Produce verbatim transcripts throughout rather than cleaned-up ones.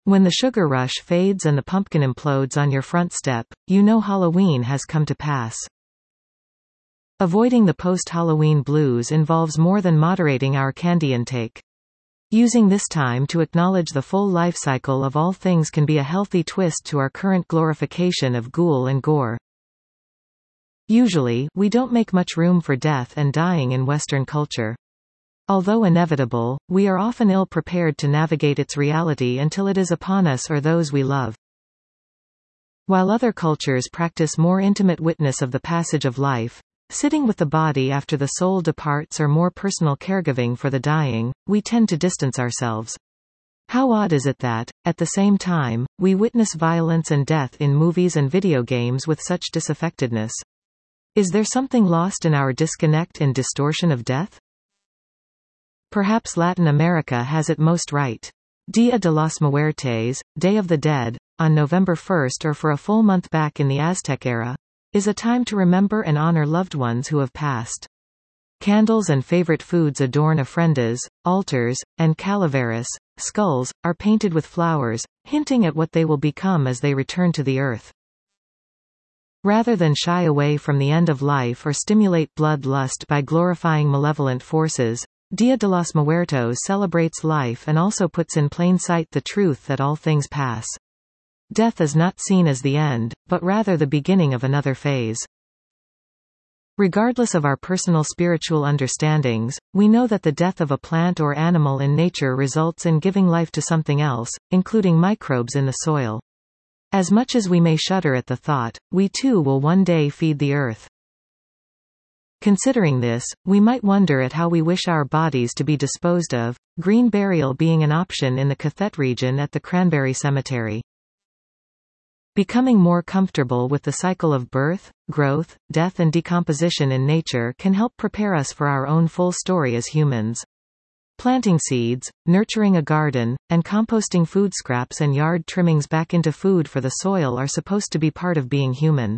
When the sugar rush fades and the pumpkin implodes on your front step, you know Halloween has come to pass. Avoiding the post-Halloween blues involves more than moderating our candy intake. Using this time to acknowledge the full life cycle of all things can be a healthy twist to our current glorification of ghoul and gore. Usually, we don't make much room for death and dying in Western culture. Although inevitable, we are often ill-prepared to navigate its reality until it is upon us or those we love. While other cultures practice more intimate witness of the passage of life, sitting with the body after the soul departs or more personal caregiving for the dying, we tend to distance ourselves. How odd is it that, at the same time, we witness violence and death in movies and video games with such disaffectedness? Is there something lost in our disconnect and distortion of death? Perhaps Latin America has it most right. Dia de los Muertos, Day of the Dead, on November first or for a full month back in the Aztec era, is a time to remember and honor loved ones who have passed. Candles and favorite foods adorn ofrendas, altars, and calaveras, skulls, are painted with flowers, hinting at what they will become as they return to the earth. Rather than shy away from the end of life or stimulate blood lust by glorifying malevolent forces, Dia de los Muertos celebrates life and also puts in plain sight the truth that all things pass. Death is not seen as the end, but rather the beginning of another phase. Regardless of our personal spiritual understandings, we know that the death of a plant or animal in nature results in giving life to something else, including microbes in the soil. As much as we may shudder at the thought, we too will one day feed the earth. Considering this, we might wonder at how we wish our bodies to be disposed of, green burial being an option in the Cathet region at the Cranberry Cemetery. Becoming more comfortable with the cycle of birth, growth, death and decomposition in nature can help prepare us for our own full story as humans. Planting seeds, nurturing a garden, and composting food scraps and yard trimmings back into food for the soil are supposed to be part of being human.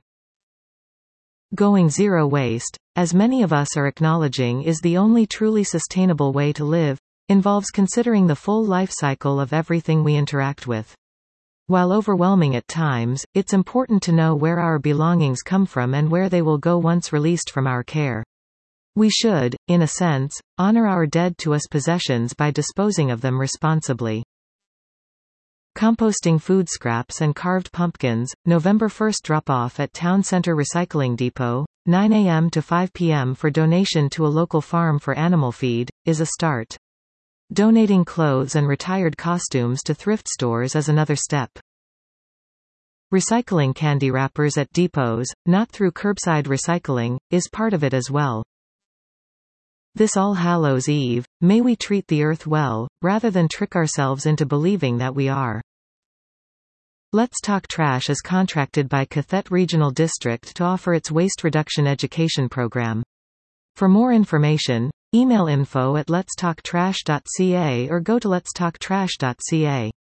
Going zero waste, as many of us are acknowledging is the only truly sustainable way to live, involves considering the full life cycle of everything we interact with. While overwhelming at times, it's important to know where our belongings come from and where they will go once released from our care. We should, in a sense, honor our dead to us possessions by disposing of them responsibly. Composting food scraps and carved pumpkins, November first drop-off at Town Center Recycling Depot, nine a m to five p m for donation to a local farm for animal feed, is a start. Donating clothes and retired costumes to thrift stores is another step. Recycling candy wrappers at depots, not through curbside recycling, is part of it as well. This All Hallows Eve, may we treat the earth well, rather than trick ourselves into believing that we are. Let's Talk Trash is contracted by Cathet Regional District to offer its waste reduction education program. For more information, email info at letstalktrash dot c a or go to letstalktrash dot c a.